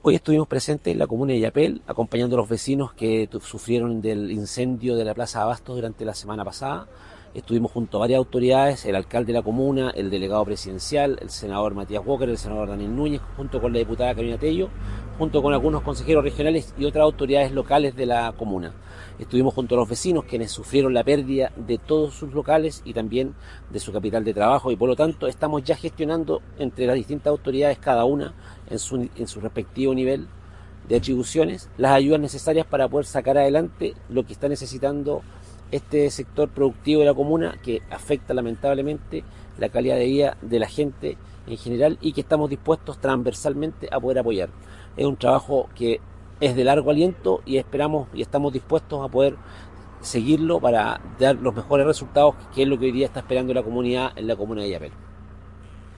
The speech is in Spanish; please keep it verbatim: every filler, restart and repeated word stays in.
Hoy estuvimos presentes en la comuna de Illapel, acompañando a los vecinos que sufrieron del incendio de la Plaza Abastos durante la semana pasada. Estuvimos junto a varias autoridades, el alcalde de la comuna, el delegado presidencial, el senador Matías Walker, el senador Daniel Núñez, junto con la diputada Carolina Tello, junto con algunos consejeros regionales y otras autoridades locales de la comuna. Estuvimos junto a los vecinos, quienes sufrieron la pérdida de todos sus locales y también de su capital de trabajo, y por lo tanto estamos ya gestionando entre las distintas autoridades, cada una en su, en su respectivo nivel de atribuciones, las ayudas necesarias para poder sacar adelante lo que está necesitando este sector productivo de la comuna, que afecta lamentablemente la calidad de vida de la gente en general y que estamos dispuestos transversalmente a poder apoyar. Es un trabajo que es de largo aliento y esperamos y estamos dispuestos a poder seguirlo para dar los mejores resultados, que es lo que hoy día está esperando la comunidad en la comuna de Illapel.